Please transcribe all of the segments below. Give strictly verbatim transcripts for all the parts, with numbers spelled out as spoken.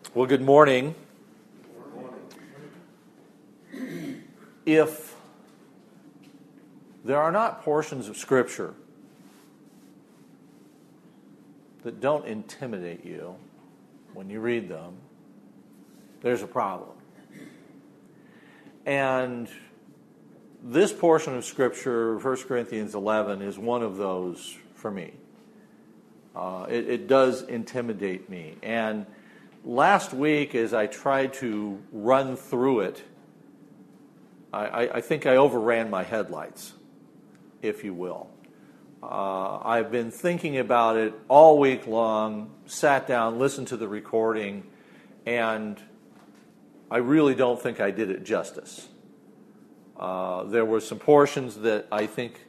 Well, good morning. If there are not portions of Scripture that don't intimidate you when you read them, there's a problem. And this portion of Scripture, First Corinthians eleven, is one of those for me. Uh, it, it does intimidate me. And last week, as I tried to run through it, I, I, I think I overran my headlights, if you will. Uh, I've been thinking about it all week long, sat down, listened to the recording, and I really don't think I did it justice. Uh, there were some portions that I think,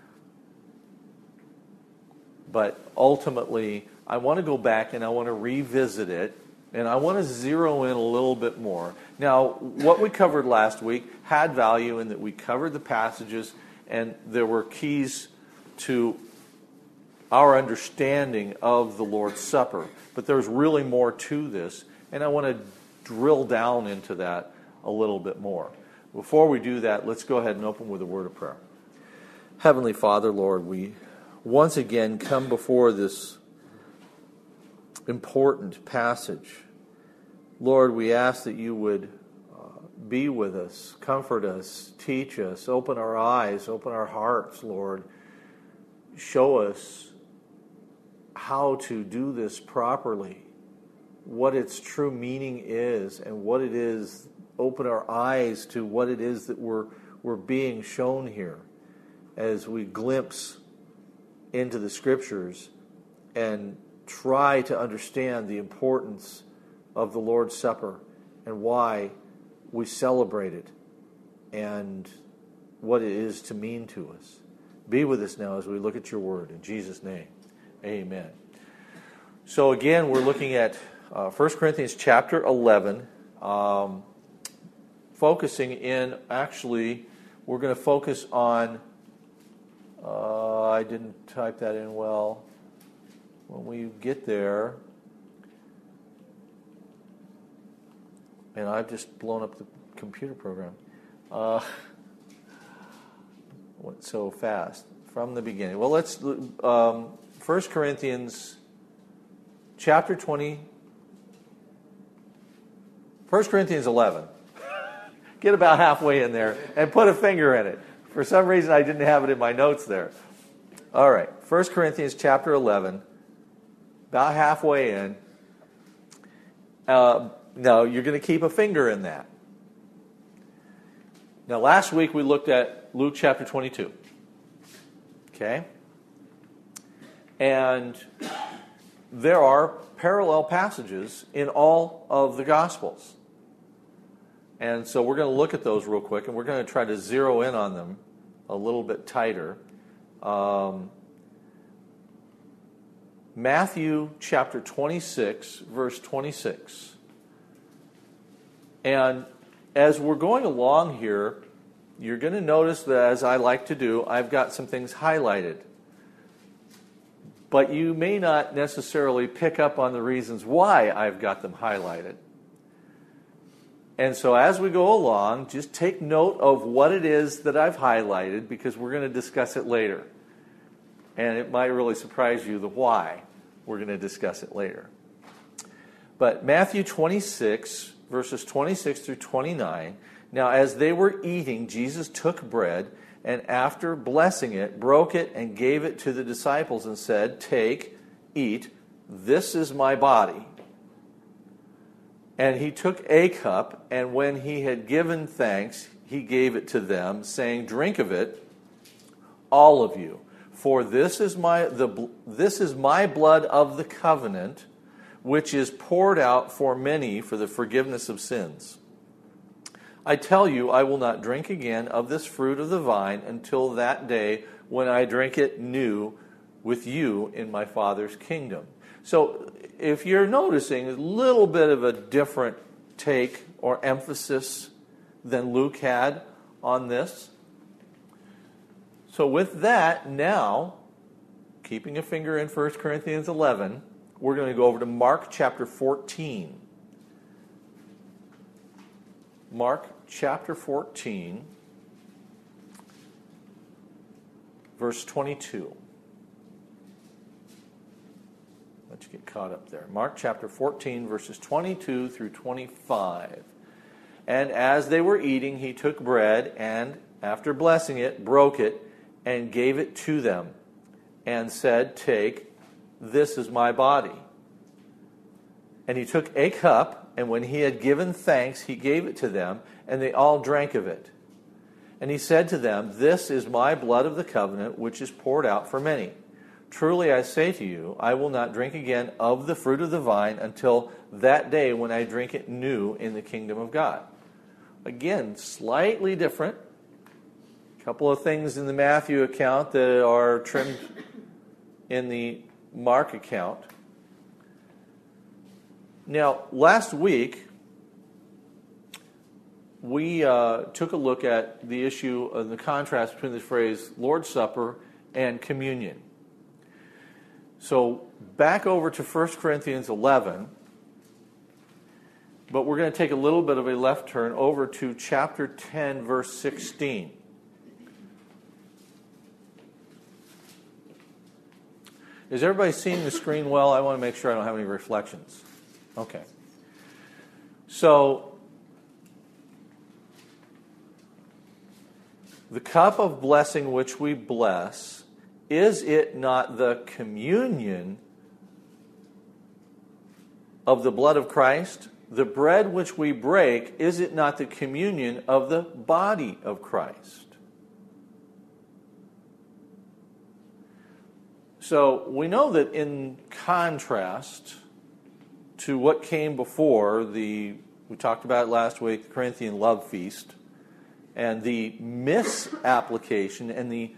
but ultimately, I want to go back and I want to revisit it. And I want to zero in a little bit more. Now, what we covered last week had value in that we covered the passages and there were keys to our understanding of the Lord's Supper. But there's really more to this, and I want to drill down into that a little bit more. Before we do that, let's go ahead and open with a word of prayer. Heavenly Father, Lord, we once again come before this important passage. Lord, we ask that you would uh, be with us, comfort us, teach us, open our eyes, open our hearts, Lord. Show us how to do this properly, what its true meaning is, and what it is. Open our eyes to what it is that we're, we're being shown here as we glimpse into the Scriptures and try to understand the importance of the Lord's Supper and why we celebrate it and what it is to mean to us. Be with us now as we look at your word. In Jesus' name, amen. So again, we're looking at uh, First Corinthians chapter eleven, um, focusing in, actually, we're going to focus on, uh, I didn't type that in well. When we get there, and I've just blown up the computer program. Uh, went so fast from the beginning. Well, let's um, First Corinthians chapter twenty. First Corinthians eleven. Get about halfway in there and put a finger in it. For some reason, I didn't have it in my notes there. All right, First Corinthians chapter eleven. About halfway in. Uh, no, you're going to keep a finger in that. Now, last week we looked at Luke chapter twenty-two. Okay? And there are parallel passages in all of the Gospels. And so we're going to look at those real quick, and we're going to try to zero in on them a little bit tighter. Um, Matthew chapter twenty-six, verse twenty-six. And as we're going along here, you're going to notice that, as I like to do, I've got some things highlighted. But you may not necessarily pick up on the reasons why I've got them highlighted. And so as we go along, just take note of what it is that I've highlighted, because we're going to discuss it later. And it might really surprise you the why. We're going to discuss it later. But Matthew twenty-six, verses twenty-six through twenty-nine. Now, as they were eating, Jesus took bread, and after blessing it, broke it and gave it to the disciples and said, "Take, eat, this is my body." And he took a cup, and when he had given thanks, he gave it to them, saying, "Drink of it, all of you. For this is my the this is my blood of the covenant, which is poured out for many for the forgiveness of sins. I tell you, I will not drink again of this fruit of the vine until that day when I drink it new with you in my Father's kingdom." So if you're noticing a little bit of a different take or emphasis than Luke had on this. So with that, now, keeping a finger in First Corinthians eleven, we're going to go over to Mark chapter fourteen. Mark chapter fourteen, verse twenty-two. Let you get caught up there. Mark chapter fourteen, verses twenty-two through twenty-five. And as they were eating, he took bread and, after blessing it, broke it and gave it to them and said, "Take, this is my body." And he took a cup, and when he had given thanks, he gave it to them, and they all drank of it. And he said to them, "This is my blood of the covenant, which is poured out for many. Truly I say to you, I will not drink again of the fruit of the vine until that day when I drink it new in the kingdom of God." Again, slightly different. A couple of things in the Matthew account that are trimmed in the Mark account. Now, last week, we uh, took a look at the issue of the contrast between the phrase Lord's Supper and communion. So, back over to First Corinthians eleven, but we're going to take a little bit of a left turn over to chapter ten, verse sixteen. Is everybody seeing the screen well? I want to make sure I don't have any reflections. Okay. So, the cup of blessing which we bless, is it not the communion of the blood of Christ? The bread which we break, is it not the communion of the body of Christ? So we know that in contrast to what came before, the we talked about it last week, the Corinthian love feast, and the misapplication and the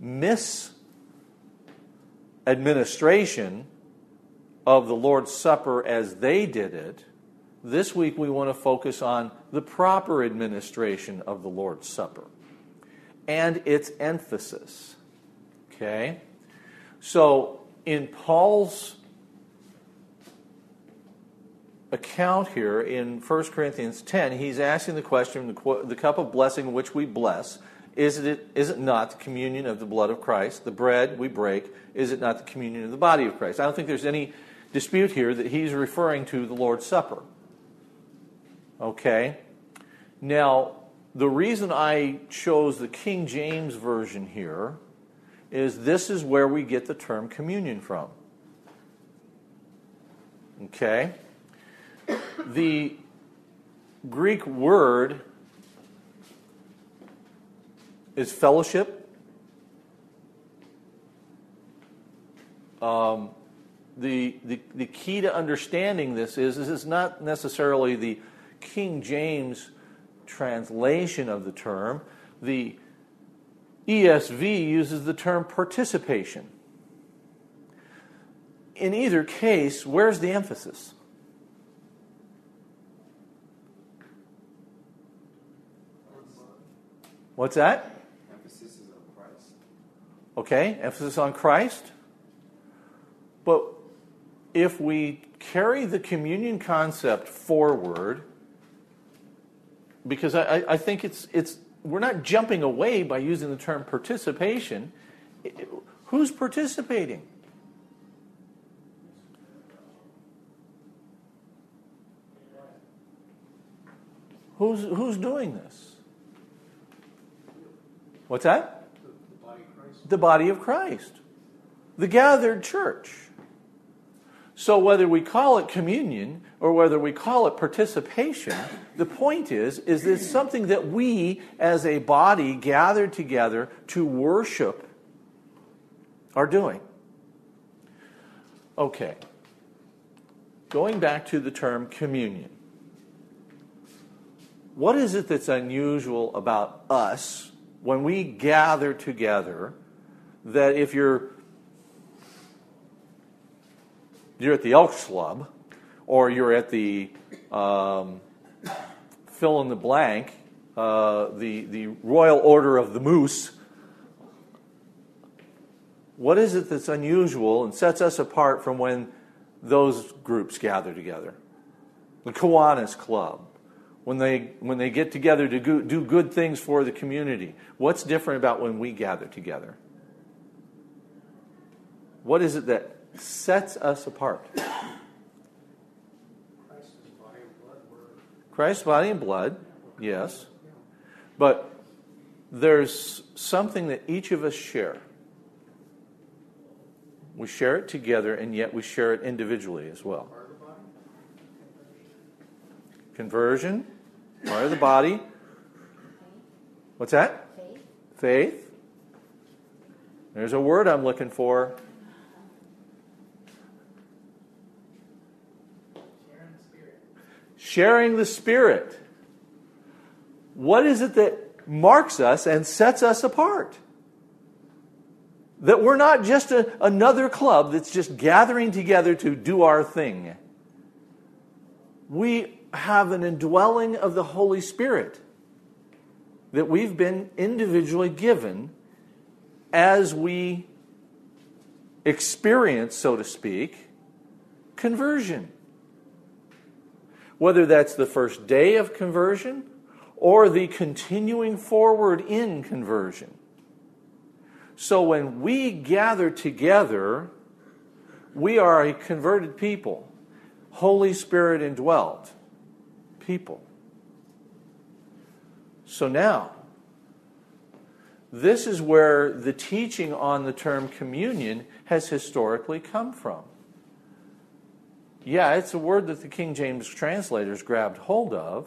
misadministration of the Lord's Supper as they did it, this week we want to focus on the proper administration of the Lord's Supper and its emphasis. Okay? So, in Paul's account here in First Corinthians ten, he's asking the question, the, the cup of blessing which we bless, is it, is it not the communion of the blood of Christ? The bread we break, is it not the communion of the body of Christ? I don't think there's any dispute here that he's referring to the Lord's Supper. Okay? Now, the reason I chose the King James Version here is this is where we get the term communion from. Okay? The Greek word is fellowship. Um, the, the, the key to understanding this is, this is not necessarily the King James translation of the term. The E S V uses the term participation. In either case, where's the emphasis? What's that? Emphasis is on Christ. Okay, emphasis on Christ. But if we carry the communion concept forward, because I, I think it's it's we're not jumping away by using the term participation. Who's participating? Who's who's doing this? What's that? The body of Christ. The body of Christ. The gathered church. So whether we call it communion or whether we call it participation, the point is, is it's something that we as a body gathered together to worship are doing. Okay. Going back to the term communion. What is it that's unusual about us when we gather together, that if you're you're at the Elks Club, or you're at the um, fill in the blank, uh, the the Royal Order of the Moose, what is it that's unusual and sets us apart from when those groups gather together? The Kiwanis Club, when they when they get together to go, do good things for the community. What's different about when we gather together? What is it that sets us apart? Christ's body and blood were. Christ's body and blood, yes. But there's something that each of us share. We share it together, and yet we share it individually as well. Part of the body? Conversion, part of the body. What's that? Faith. Faith. There's a word I'm looking for. Sharing the Spirit. Sharing the Spirit. What is it that marks us and sets us apart? That we're not just a, another club that's just gathering together to do our thing. We have an indwelling of the Holy Spirit that we've been individually given as we experience, so to speak, conversion. Whether that's the first day of conversion or the continuing forward in conversion. So when we gather together, we are a converted people, Holy Spirit indwelt people. So now, this is where the teaching on the term communion has historically come from. Yeah, it's a word that the King James translators grabbed hold of,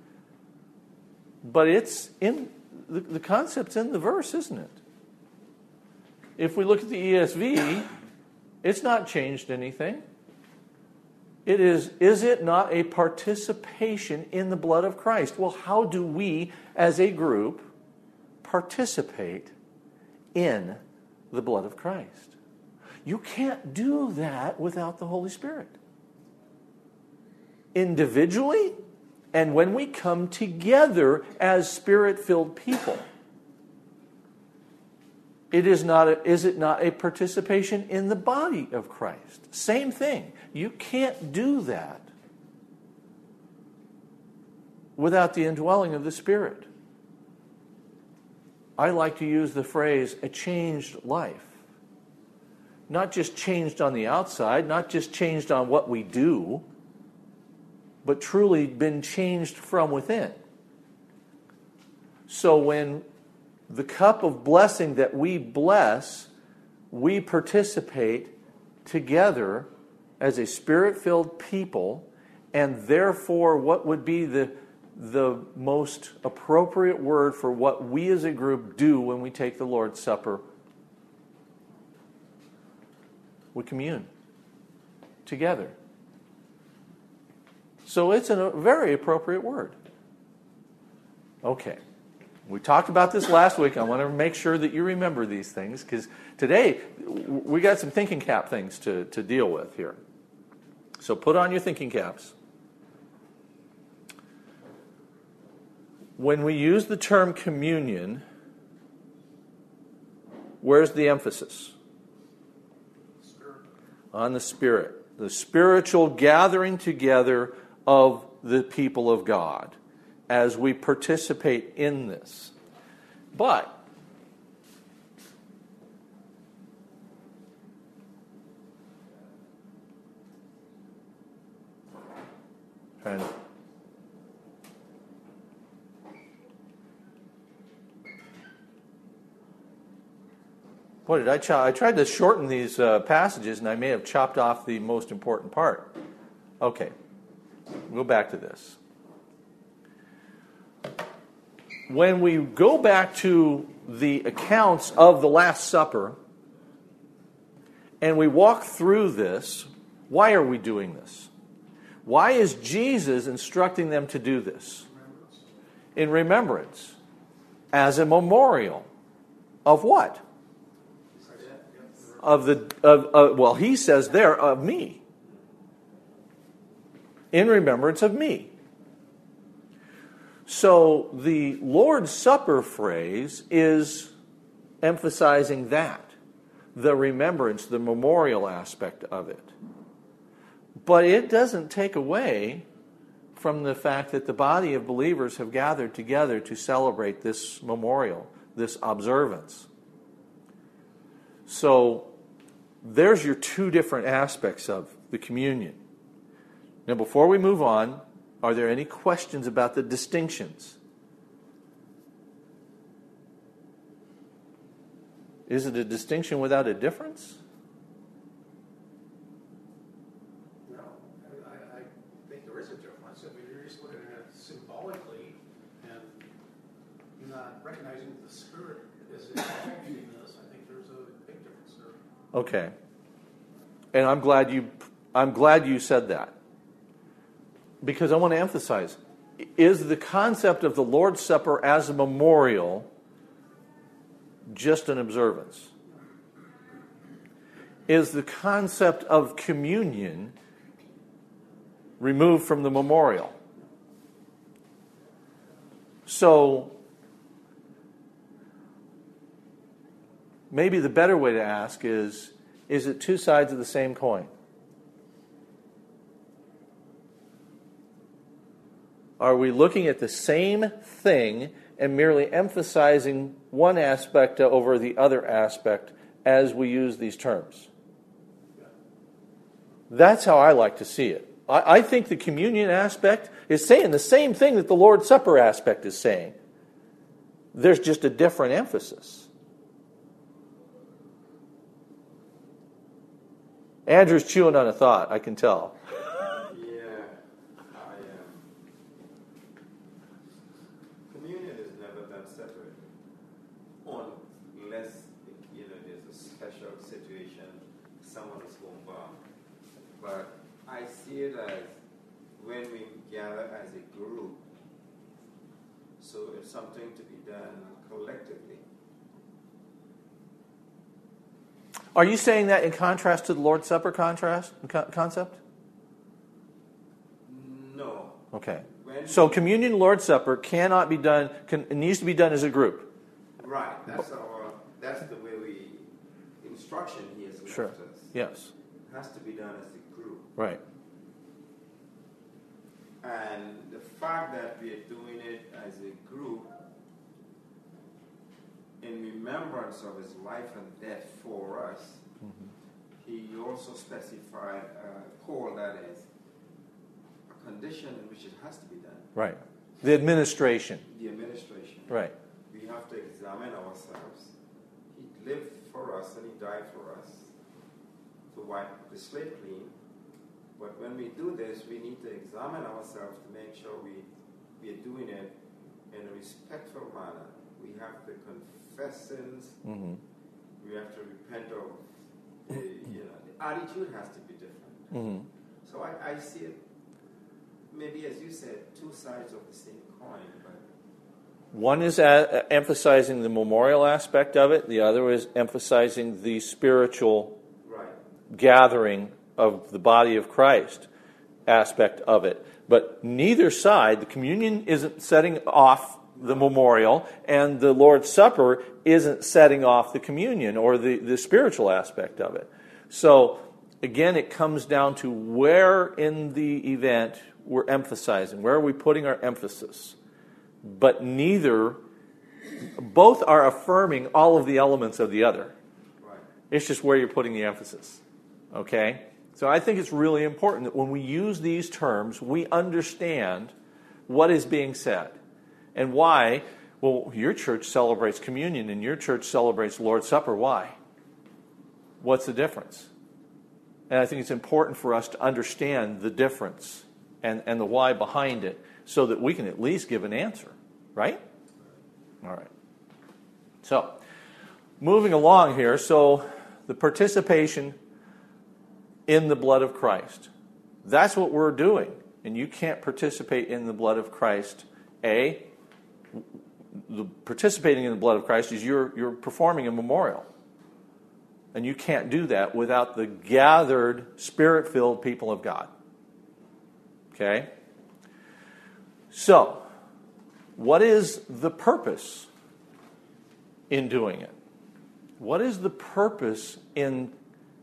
but it's in the, the concept's in the verse, isn't it? If we look at the E S V, it's not changed anything. It is, is it not a participation in the blood of Christ? Well, how do we, as a group, participate in the blood of Christ? You can't do that without the Holy Spirit. Individually, and when we come together as Spirit-filled people. It is not a, is it not a participation in the body of Christ? Same thing. You can't do that without the indwelling of the Spirit. I like to use the phrase, a changed life. Not just changed on the outside, not just changed on what we do, but truly been changed from within. So when the cup of blessing that we bless, we participate together as a Spirit-filled people, and therefore what would be the, the most appropriate word for what we as a group do when we take the Lord's Supper? We commune together. So it's a very appropriate word. Okay. We talked about this last week. I want to make sure that you remember these things, because today we got some thinking cap things to, to deal with here. So put on your thinking caps. When we use the term communion, where's the emphasis? Spirit. On the Spirit. The spiritual gathering together of the people of God as we participate in this. But trying to What did I chop? I tried to shorten these uh, passages, and I may have chopped off the most important part. Okay, we'll go back to this. When we go back to the accounts of the Last Supper, and we walk through this, why are we doing this? Why is Jesus instructing them to do this? In remembrance. As a memorial. Of what? Of the, of, uh, well, he says there, of me. In remembrance of me. So the Lord's Supper phrase is emphasizing that. The remembrance, the memorial aspect of it. But it doesn't take away from the fact that the body of believers have gathered together to celebrate this memorial, this observance. So there's your two different aspects of the communion. Now, before we move on, are there any questions about the distinctions? Is it a distinction without a difference? No, I, I think there is a difference. If you're just looking at it symbolically and you're not recognizing the Spirit is involved in this, I think there's a big difference there. Okay. And I'm glad you I'm glad you said that. Because I want to emphasize, is the concept of the Lord's Supper as a memorial just an observance? Is the concept of communion removed from the memorial? So, maybe the better way to ask is, is it two sides of the same coin? Are we looking at the same thing and merely emphasizing one aspect over the other aspect as we use these terms? That's how I like to see it. I, I think the communion aspect is saying the same thing that the Lord's Supper aspect is saying. There's just a different emphasis. Andrew's chewing on a thought, I can tell. It as when we gather as a group, so it's something to be done collectively. Are you saying that in contrast to the Lord's Supper contrast co- concept? No. Okay. When so communion, Lord's Supper cannot be done. Can, it needs to be done as a group. Right. That's our. That's the way we instruction he has left Sure. us. Yes. It has to be done as a group. Right. And the fact that we are doing it as a group in remembrance of his life and death for us, mm-hmm. he also specified, uh, Paul, that is, a condition in which it has to be done. Right. The administration. The administration. Right. We have to examine ourselves. He lived for us and he died for us to wipe the slate clean. But when we do this, we need to examine ourselves to make sure we, we are doing it in a respectful manner. We have to confess sins. Mm-hmm. We have to repent of the, you know, the attitude has to be different. Mm-hmm. So I, I see it, maybe as you said, two sides of the same coin. But one is a- emphasizing the memorial aspect of it. The other is emphasizing the spiritual right. gathering of the body of Christ aspect of it. But neither side, the communion isn't setting off the memorial, and the Lord's Supper isn't setting off the communion or the, the spiritual aspect of it. So, again, it comes down to where in the event we're emphasizing. Where are we putting our emphasis? But neither, both are affirming all of the elements of the other. Right. It's just where you're putting the emphasis. Okay? So I think it's really important that when we use these terms, we understand what is being said and why. Well, your church celebrates communion and your church celebrates Lord's Supper. Why? What's the difference? And I think it's important for us to understand the difference and, and the why behind it so that we can at least give an answer. Right? All right. So, moving along here. So, the participation in the blood of Christ. That's what we're doing. And you can't participate in the blood of Christ. A, the participating in the blood of Christ is you're, you're performing a memorial. And you can't do that without the gathered, Spirit-filled people of God. Okay? So, what is the purpose in doing it? What is the purpose in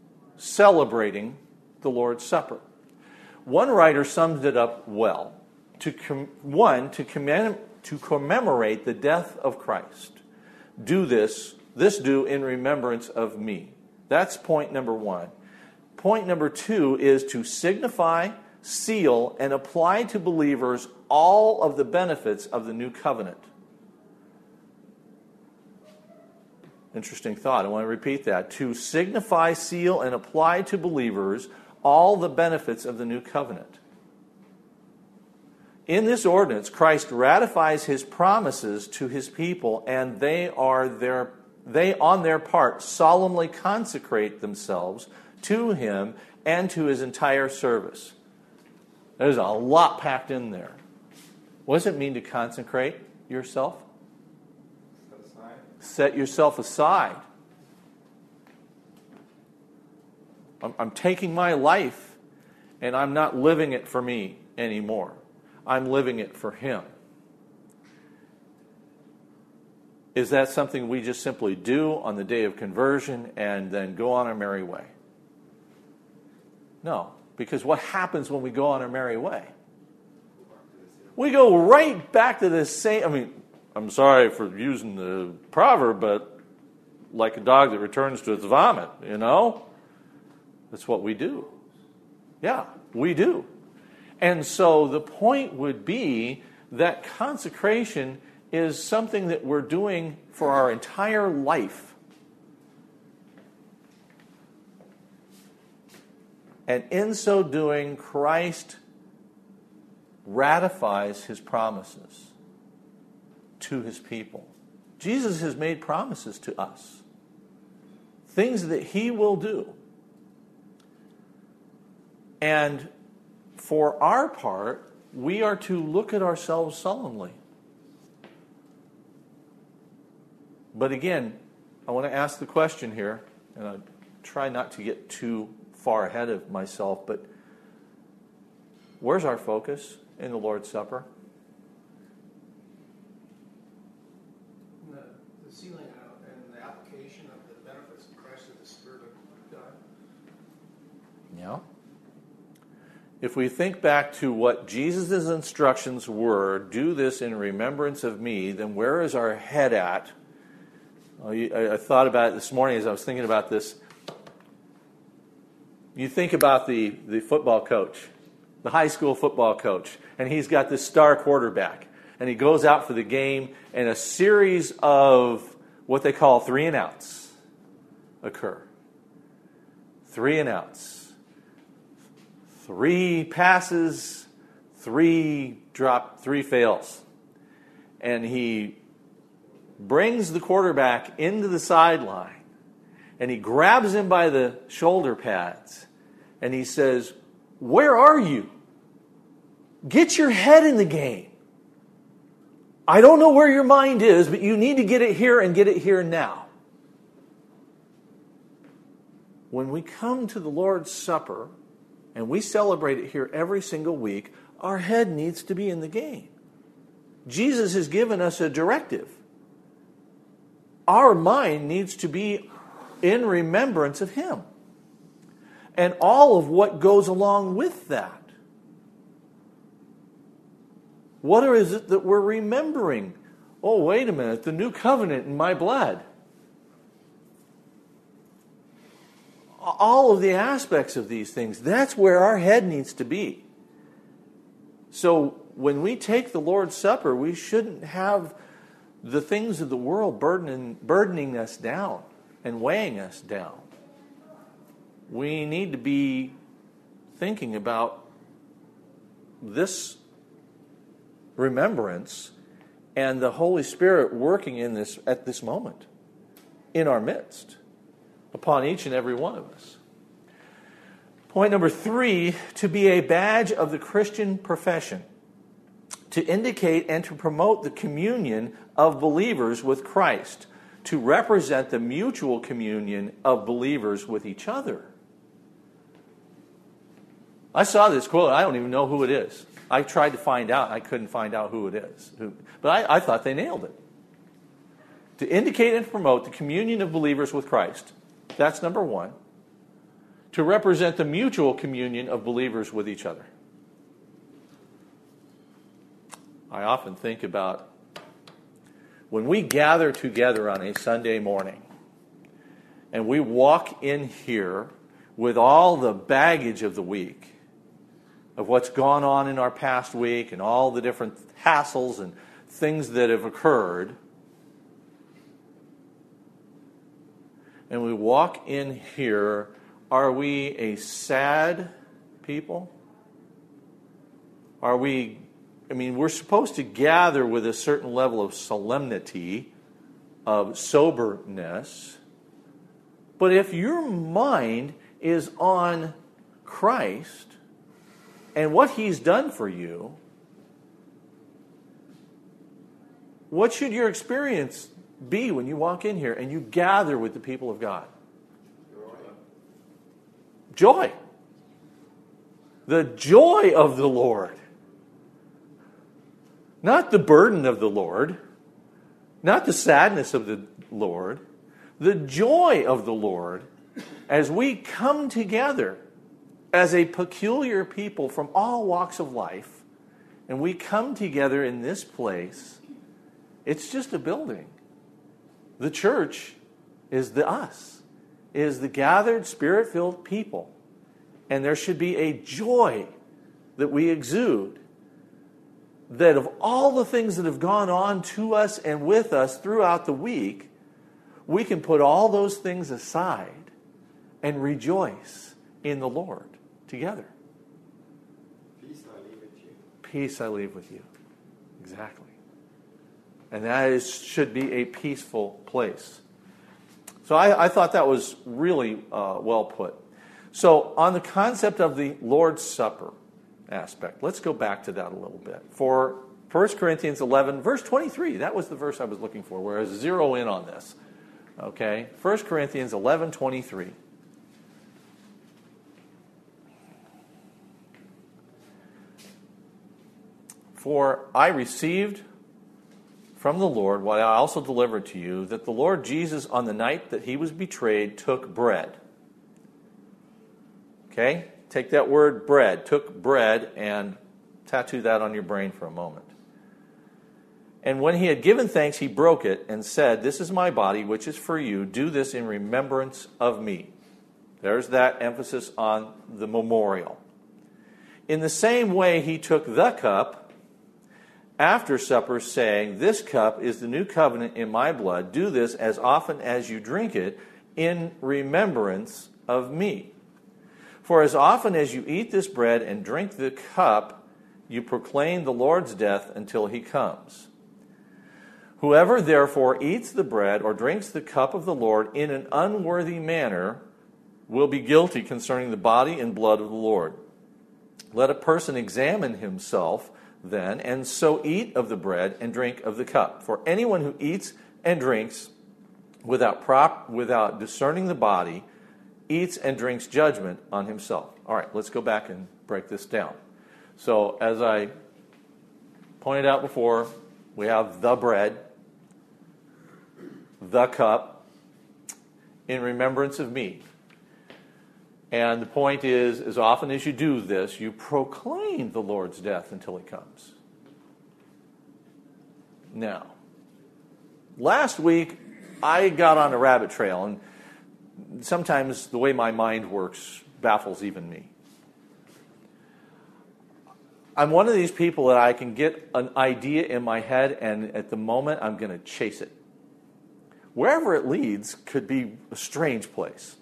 celebrating the Lord's Supper? One writer sums it up well, to com- one, to, commem- to commemorate the death of Christ. Do this, this do in remembrance of me. That's point number one. Point number two is to signify, seal, and apply to believers all of the benefits of the new covenant. Interesting thought. I want to repeat that. To signify, seal, and apply to believers all the benefits of the new covenant. In this ordinance, Christ ratifies his promises to his people, and they are their they on their part solemnly consecrate themselves to him and to his entire service. There's a lot packed in there. What does it mean to consecrate yourself? Set aside. Set yourself aside. I'm, I'm taking my life and I'm not living it for me anymore. I'm living it for him. Is that something we just simply do on the day of conversion and then go on our merry way? No, because what happens when we go on our merry way? We go right back to this same, I mean, I'm sorry for using the proverb, but like a dog that returns to its vomit, you know? That's what we do. Yeah, we do. And so the point would be that consecration is something that we're doing for our entire life. And in so doing, Christ ratifies his promises to his people. Jesus has made promises to us. Things that he will do. And for our part, we are to look at ourselves solemnly. But again, I want to ask the question here, and I try not to get too far ahead of myself, but where's our focus in the Lord's Supper? The, the sealing out and the application of the benefits of Christ and the Spirit of God. Yeah. If we think back to what Jesus' instructions were, do this in remembrance of me, then where is our head at? I, I thought about it this morning as I was thinking about this. You think about the, the football coach, the high school football coach, and he's got this star quarterback, and he goes out for the game, and a series of what they call three and outs occur. Three and outs. Three passes, three drop, three fails. And he brings the quarterback into the sideline, and he grabs him by the shoulder pads, and he says, "Where are you? Get your head in the game. I don't know where your mind is, but you need to get it here and get it here now." When we come to the Lord's Supper, and we celebrate it here every single week, our head needs to be in the game. Jesus has given us a directive. Our mind needs to be in remembrance of him. And all of what goes along with that. What is it that we're remembering? Oh, wait a minute, the new covenant in my blood. All of the aspects of these things, that's where our head needs to be. So when we take the Lord's Supper, we shouldn't have the things of the world burdening, burdening us down and weighing us down. We need to be thinking about this remembrance and the Holy Spirit working in this at this moment in our midst upon each and every one of us. Point number three, to be a badge of the Christian profession, to indicate and to promote the communion of believers with Christ, to represent the mutual communion of believers with each other. I saw this quote. I don't even know who it is. I tried to find out. I couldn't find out who it is. But I, I thought they nailed it. To indicate and promote the communion of believers with Christ. That's number one. To represent the mutual communion of believers with each other. I often think about when we gather together on a Sunday morning and we walk in here with all the baggage of the week, of what's gone on in our past week and all the different hassles and things that have occurred, and we walk in here, are we a sad people? Are we, I mean, we're supposed to gather with a certain level of solemnity, of soberness, but if your mind is on Christ and what He's done for you, what should your experience be when you walk in here and you gather with the people of God? Joy. The joy of the Lord. Not the burden of the Lord. Not the sadness of the Lord. The joy of the Lord as we come together as a peculiar people from all walks of life, and we come together in this place. It's just a building. The church is the us, is the gathered, Spirit-filled people. And there should be a joy that we exude, that of all the things that have gone on to us and with us throughout the week, we can put all those things aside and rejoice in the Lord together. Peace I leave with you. Peace I leave with you. Exactly. And that is, should be a peaceful place. So I, I thought that was really uh, well put. So on the concept of the Lord's Supper aspect, let's go back to that a little bit. For First Corinthians eleven, verse twenty-three, that was the verse I was looking for, whereas zero in on this. Okay, First Corinthians eleven twenty-three. For I received from the Lord what I also delivered to you, that the Lord Jesus, on the night that He was betrayed, took bread. Okay? Take that word bread, took bread, and tattoo that on your brain for a moment. And when He had given thanks, He broke it and said, "This is my body, which is for you. Do this in remembrance of me." There's that emphasis on the memorial. In the same way, He took the cup after supper, saying, "This cup is the new covenant in my blood. Do this as often as you drink it in remembrance of me. For as often as you eat this bread and drink the cup, you proclaim the Lord's death until He comes. Whoever therefore eats the bread or drinks the cup of the Lord in an unworthy manner will be guilty concerning the body and blood of the Lord. Let a person examine himself then, and so eat of the bread and drink of the cup. For anyone who eats and drinks without prop, without discerning the body, eats and drinks judgment on himself." All right, let's go back and break this down. So, as I pointed out before, we have the bread, the cup, in remembrance of me. And the point is, as often as you do this, you proclaim the Lord's death until He comes. Now, last week, I got on a rabbit trail, and sometimes the way my mind works baffles even me. I'm one of these people that I can get an idea in my head, and at the moment, I'm going to chase it. Wherever it leads could be a strange place.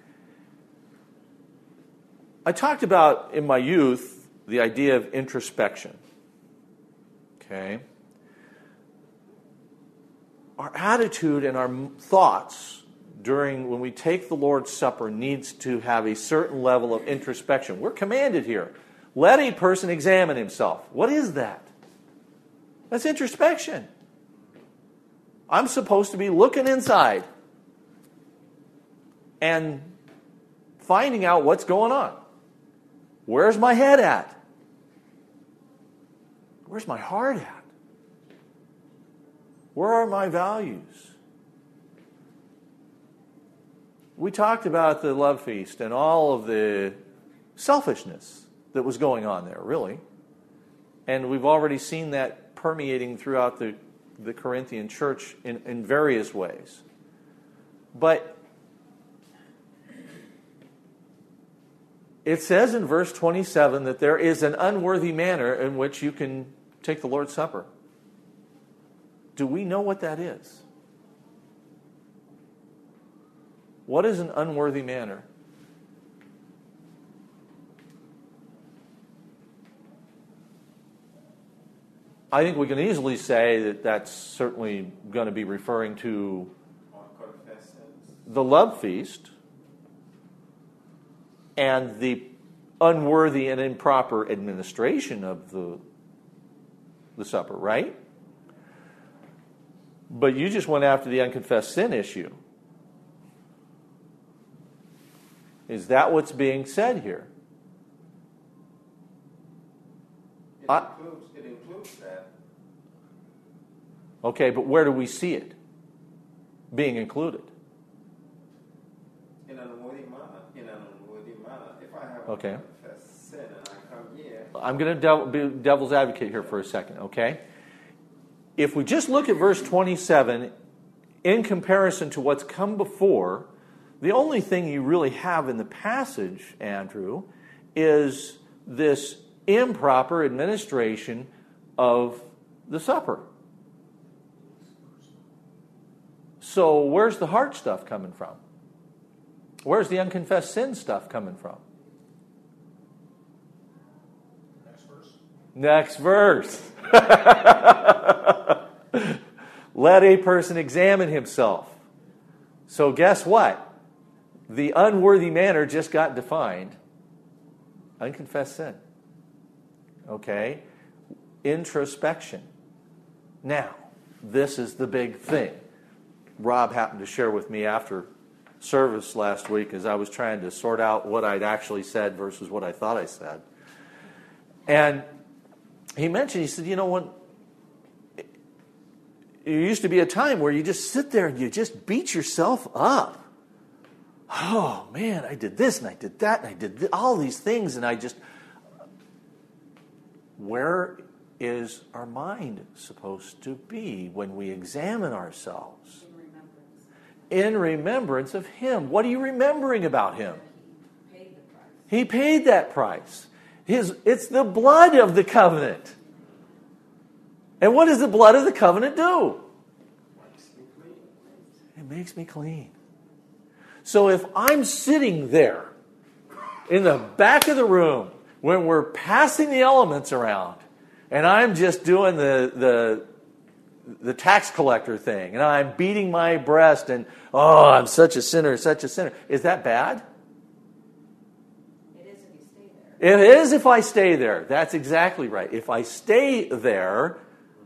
I talked about, in my youth, the idea of introspection. Okay? Our attitude and our thoughts during when we take the Lord's Supper needs to have a certain level of introspection. We're commanded here. Let a person examine himself. What is that? That's introspection. I'm supposed to be looking inside and finding out what's going on. Where's my head at? Where's my heart at? Where are my values? We talked about the love feast and all of the selfishness that was going on there, really. And we've already seen that permeating throughout the, the Corinthian church in, in various ways. But it says in verse twenty-seven that there is an unworthy manner in which you can take the Lord's Supper. Do we know what that is? What is an unworthy manner? I think we can easily say that that's certainly going to be referring to the love feast and the unworthy and improper administration of the, the supper, right? But you just went after the unconfessed sin issue. Is that what's being said here? It I, includes, it includes that. Okay, but where do we see it being included? In an unworthy manner. In an unworthy manner. If I have Okay. a confessed sin and I come here. I'm going to devil, be devil's advocate here for a second, okay? If we just look at verse twenty-seven, in comparison to what's come before, the only thing you really have in the passage, Andrew, is this improper administration of the supper. So where's the heart stuff coming from? Where's the unconfessed sin stuff coming from? Next verse. Next verse. Let a person examine himself. So guess what? The unworthy manner just got defined. Unconfessed sin. Okay? Introspection. Now, this is the big thing. Rob happened to share with me after service last week as I was trying to sort out what I'd actually said versus what I thought I said. And he mentioned, he said, you know, when there used to be a time where you just sit there and you just beat yourself up. Oh, man, I did this and I did that and I did th- all these things and I just... Where is our mind supposed to be when we examine ourselves? In remembrance. In remembrance of Him. What are you remembering about Him? He paid the price. He paid that price. His, it's the blood of the covenant. And what does the blood of the covenant do? It makes me clean. So if I'm sitting there in the back of the room when we're passing the elements around and I'm just doing the, the, the tax collector thing and I'm beating my breast and, oh, I'm such a sinner, such a sinner, is that bad? It is if you stay there. It is if I stay there. That's exactly right. If I stay there,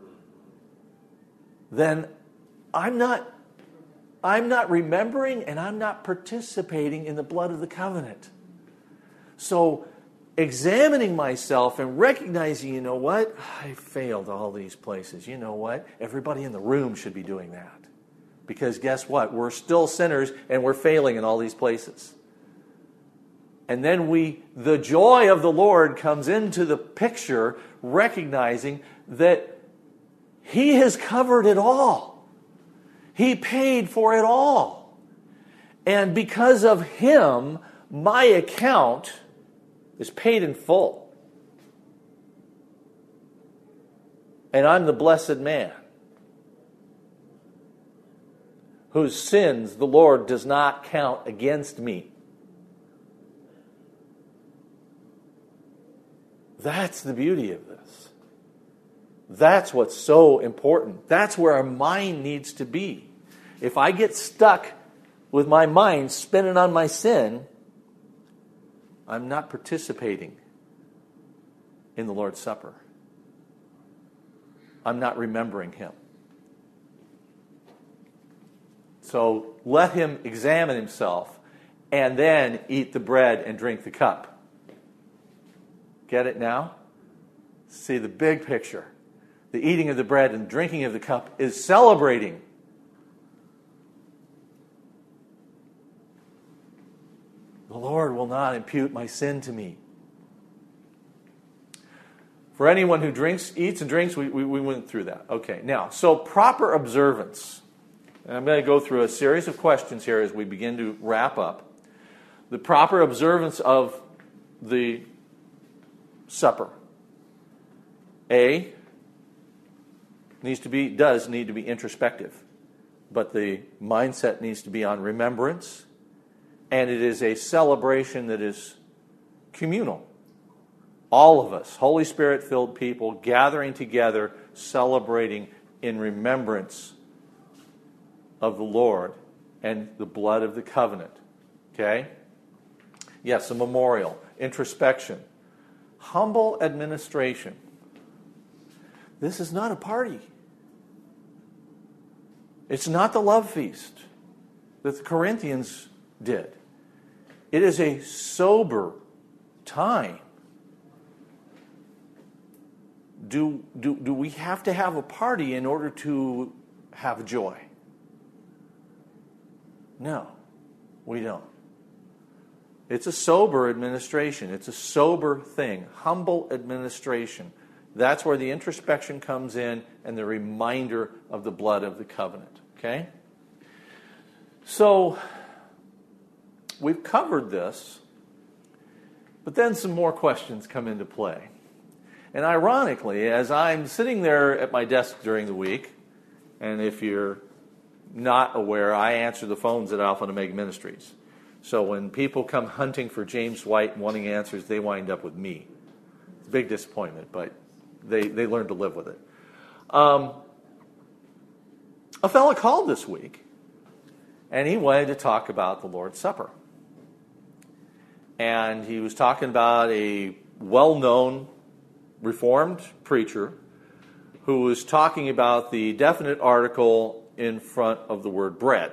then I'm not I'm not remembering and I'm not participating in the blood of the covenant. So examining myself and recognizing, you know what? I failed all these places. You know what? Everybody in the room should be doing that. Because guess what? We're still sinners and we're failing in all these places. And then we, the joy of the Lord comes into the picture, recognizing that He has covered it all. He paid for it all. And because of Him, my account is paid in full. And I'm the blessed man whose sins the Lord does not count against me. That's the beauty of this. That's what's so important. That's where our mind needs to be. If I get stuck with my mind spinning on my sin, I'm not participating in the Lord's Supper. I'm not remembering Him. So let him examine himself and then eat the bread and drink the cup. Get it now? See the big picture. The eating of the bread and drinking of the cup is celebrating. The Lord will not impute my sin to me. For anyone who drinks, eats and drinks, we, we, we went through that. Okay, now, so proper observance. And I'm going to go through a series of questions here as we begin to wrap up. The proper observance of the supper. A, needs to be, does need to be introspective. But the mindset needs to be on remembrance. And it is a celebration that is communal. All of us, Holy Spirit-filled people, gathering together, celebrating in remembrance of the Lord and the blood of the covenant. Okay? Yes, a memorial, introspection, humble administration. This is not a party. It's not the love feast that the Corinthians did. It is a sober time. Do, do, do we have to have a party in order to have joy? No, we don't. It's a sober administration. It's a sober thing. Humble administration. That's where the introspection comes in and the reminder of the blood of the covenant. Okay? So, we've covered this, but then some more questions come into play. And ironically, as I'm sitting there at my desk during the week, and if you're not aware, I answer the phones at Alpha and Omega Ministries. So when people come hunting for James White and wanting answers, they wind up with me. It's a big disappointment, but they, they learn to live with it. Um, a fella called this week, and he wanted to talk about the Lord's Supper. And he was talking about a well-known Reformed preacher who was talking about the definite article in front of the word bread.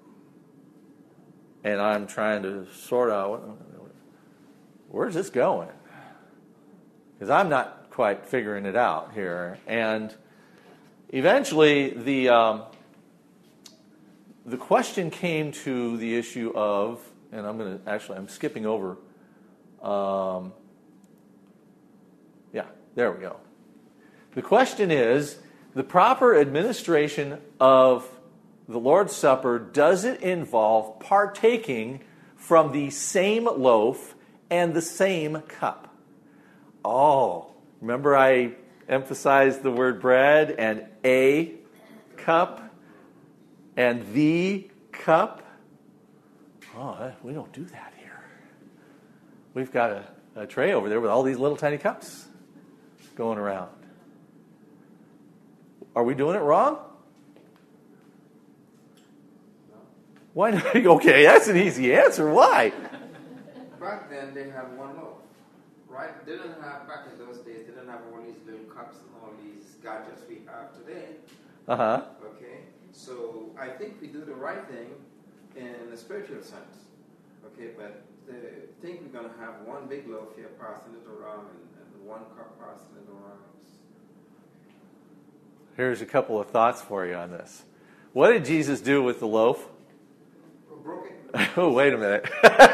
And I'm trying to sort out, where's this going? Because I'm not quite figuring it out here. And eventually the um, the question came to the issue of, and I'm going to, actually, I'm skipping over, um, yeah, there we go. The question is, the proper administration of the Lord's Supper, does it involve partaking from the same loaf and the same cup? Oh, remember I emphasized the word bread and a cup and the cup? Oh, we don't do that here. We've got a, a tray over there with all these little tiny cups going around. Are we doing it wrong? Why not? Okay, that's an easy answer. Why? Back then they had one loaf, right? They didn't have, back in those days, they didn't have all these little cups and all these gadgets we have today. Uh-huh. Okay? So I think we do the right thing in a spiritual sense. Okay, but I think we're going to have one big loaf here, passing it around, and, and one cup passing it around. Here's a couple of thoughts for you on this. What did Jesus do with the loaf? Broke it. Oh, wait a minute.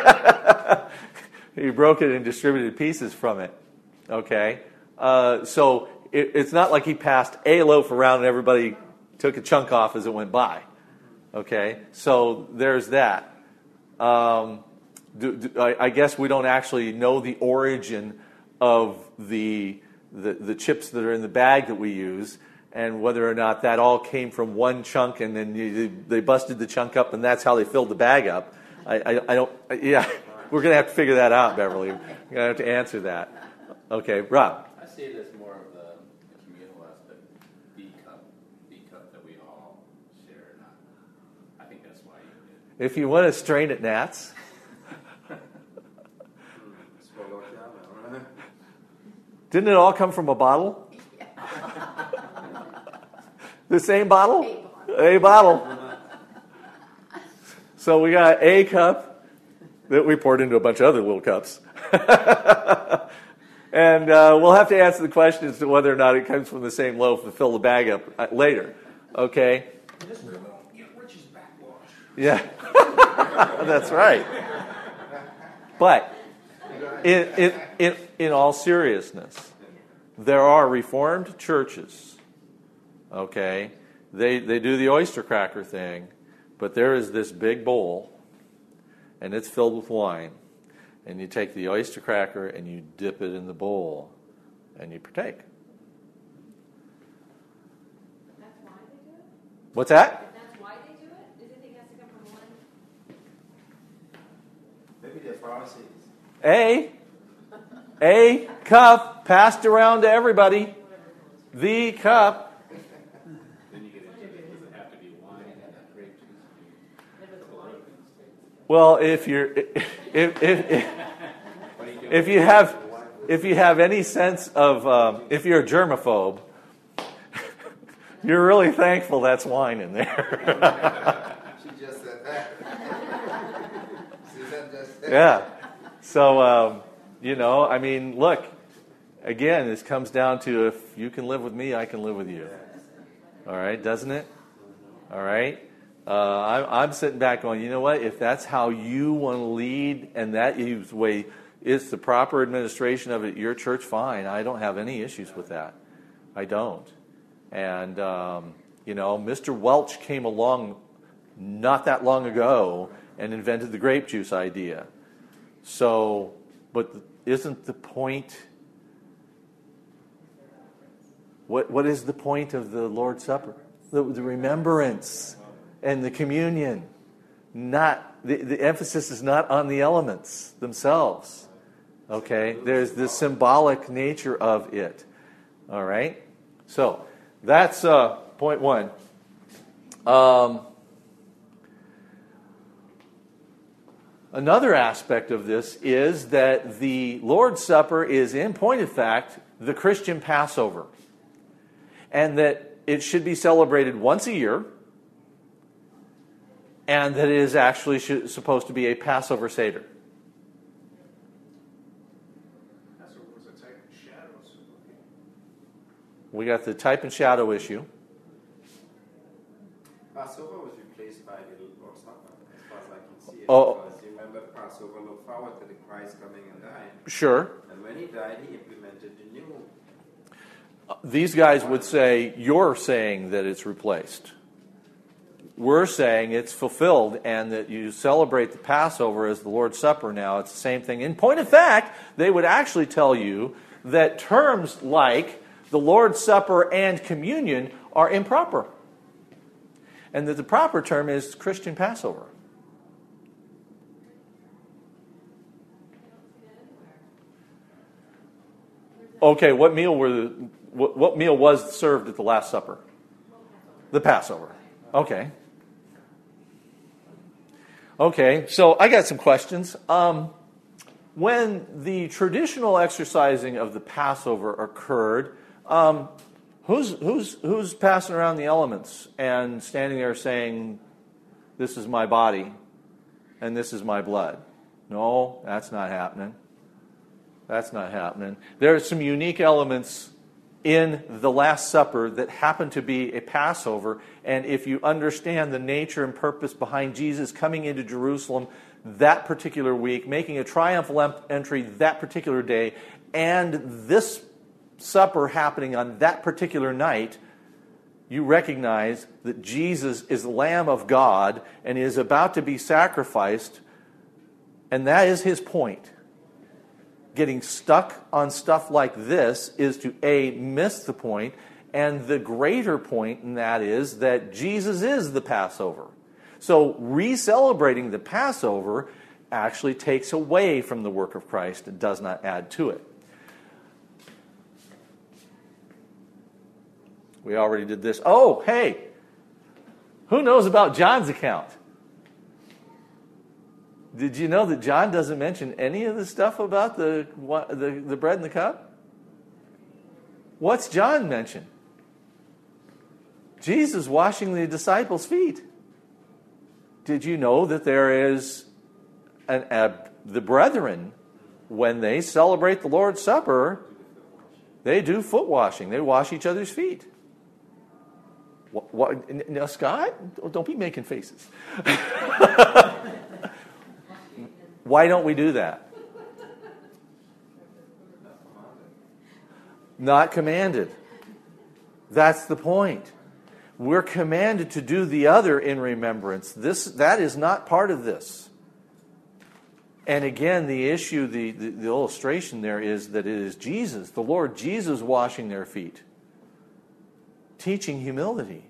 He broke it and distributed pieces from it. Okay? Uh, so it, it's not like he passed a loaf around and everybody took a chunk off as it went by. Okay? So there's that. Um, do, do, I, I guess we don't actually know the origin of the, the the chips that are in the bag that we use, and whether or not that all came from one chunk and then you, they busted the chunk up and that's how they filled the bag up. I, I, I don't, yeah, we're going to have to figure that out, Beverly. We're going to have to answer that. Okay, Rob. I see it as more of the, the communal aspect, B cup, B cup that we all share. Not, I think that's why you did. If you want to strain at gnats. Didn't it all come from a bottle? The same bottle? A bottle. So we got a cup that we poured into a bunch of other little cups. And uh, we'll have to answer the question as to whether or not it comes from the same loaf to fill the bag up later. Okay? This way we don't get Rich's backwash. Yeah. That's right. But in, in, in, in all seriousness, there are Reformed churches, okay, they, they do the oyster cracker thing, but there is this big bowl, and it's filled with wine. And you take the oyster cracker and you dip it in the bowl, and you partake. But that's why they do it? What's that? But that's why they do it? Does it think it has to come from one? Maybe they're Pharisees. A, a cup passed around to everybody. The cup. Then you get into, does it have to be wine and grape juice? Well, if you're, if if if, if you have, if you have any sense of, um, if you're a germaphobe, you're really thankful that's wine in there. She just said that. Susan just said Yeah. So, um, you know, I mean, look, again, this comes down to if you can live with me, I can live with you. All right, doesn't it? All right. Uh, I'm, I'm sitting back going, you know what? If that's how you want to lead, and that is the way it's the proper administration of it, your church, fine. I don't have any issues with that. I don't. And um, you know, Mister Welch came along not that long ago and invented the grape juice idea. So, but isn't the point? What what is the point of the Lord's Supper? The, the remembrance and the communion. Not the, the emphasis is not on the elements themselves. Okay, there's the symbolic nature of it. All right, so that's uh, point one. Um, another aspect of this is that the Lord's Supper is, in point of fact, the Christian Passover, and that it should be celebrated once a year, and that it is actually should, supposed to be a Passover Seder. Passover was a type of shadows. We got the type and shadow issue. Passover was replaced by the Lord's Supper, as far as I can see it. Oh. Because you remember Passover looked forward to the Christ coming and dying. Sure. And when he died, he implemented the new. These guys would say, you're saying that it's replaced. We're saying it's fulfilled and that you celebrate the Passover as the Lord's Supper now. It's the same thing. In point of fact, they would actually tell you that terms like the Lord's Supper and communion are improper. And that the proper term is Christian Passover. Okay, what meal were the, what, what meal was served at the Last Supper? The Passover. Okay. Okay, so I got some questions. Um, when the traditional exercising of the Passover occurred, um, who's who's who's passing around the elements and standing there saying, "This is my body, and this is my blood"? No, that's not happening. That's not happening. There are some unique elements in the Last Supper that happen to be a Passover, and if you understand the nature and purpose behind Jesus coming into Jerusalem that particular week, making a triumphal entry that particular day, and this supper happening on that particular night, you recognize that Jesus is the Lamb of God and is about to be sacrificed, and that is his point. Getting stuck on stuff like this is to, A, miss the point, and the greater point in that is that Jesus is the Passover. So re-celebrating the Passover actually takes away from the work of Christ and does not add to it. We already did this. Oh, hey, who knows about John's account? Did you know that John doesn't mention any of the stuff about the, the, the bread and the cup? What's John mention? Jesus washing the disciples' feet. Did you know that there is an, a, the brethren, when they celebrate the Lord's Supper, they do foot washing. They wash each other's feet. What, what, now, Scott, don't be making faces. Why don't we do that? not commanded. That's the point. We're commanded to do the other in remembrance. This, that is not part of this. And again, the issue, the, the, the illustration there is that it is Jesus, the Lord Jesus, washing their feet, teaching humility.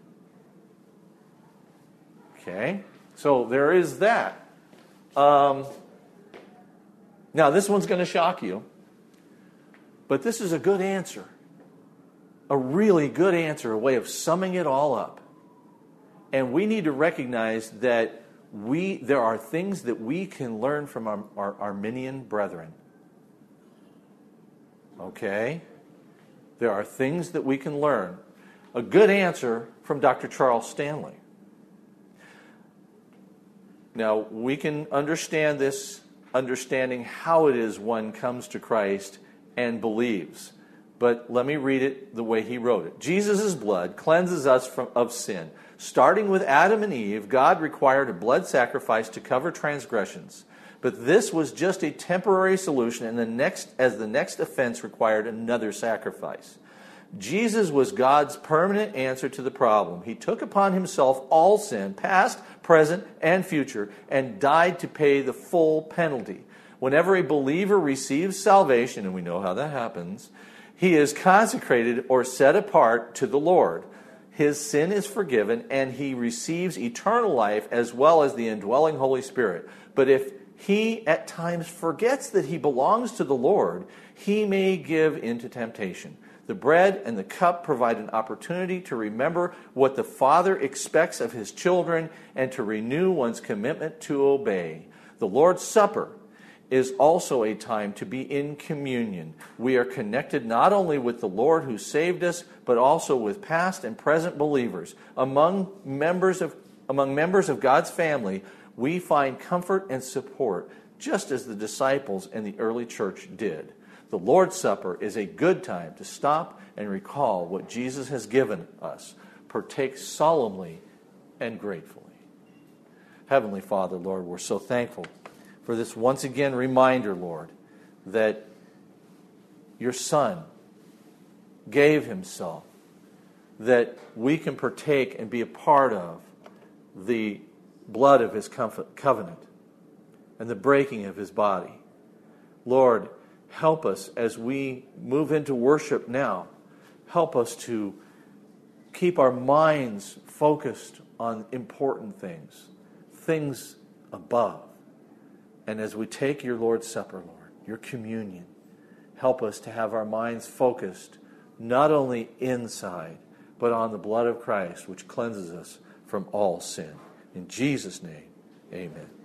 Okay? So there is that. Um, now, this one's going to shock you, but this is a good answer. A really good answer, a way of summing it all up. And we need to recognize that we there are things that we can learn from our, our Arminian brethren. Okay? There are things that we can learn. A good answer from Doctor Charles Stanley. Now, we can understand this, understanding how it is one comes to Christ and believes. But let me read it the way he wrote it. Jesus' blood cleanses us from, of sin. Starting with Adam and Eve, God required a blood sacrifice to cover transgressions. But this was just a temporary solution, and the next, as the next offense required another sacrifice. Jesus was God's permanent answer to the problem. He took upon himself all sin, past, present, and future, and died to pay the full penalty. Whenever a believer receives salvation, and we know how that happens, he is consecrated or set apart to the Lord. His sin is forgiven, and he receives eternal life as well as the indwelling Holy Spirit. But if he at times forgets that he belongs to the Lord, he may give into temptation. The bread and the cup provide an opportunity to remember what the Father expects of his children and to renew one's commitment to obey. The Lord's Supper is also a time to be in communion. We are connected not only with the Lord who saved us, but also with past and present believers. Among members of, among members of God's family, we find comfort and support, just as the disciples in the early church did. The Lord's Supper is a good time to stop and recall what Jesus has given us. Partake solemnly and gratefully. Heavenly Father, Lord, we're so thankful for this once again reminder, Lord, that your Son gave himself, that we can partake and be a part of the blood of his covenant and the breaking of his body. Lord, help us as we move into worship now. Help us to keep our minds focused on important things, things above. And as we take your Lord's Supper, Lord, your communion, help us to have our minds focused not only inside, but on the blood of Christ, which cleanses us from all sin. In Jesus' name, amen.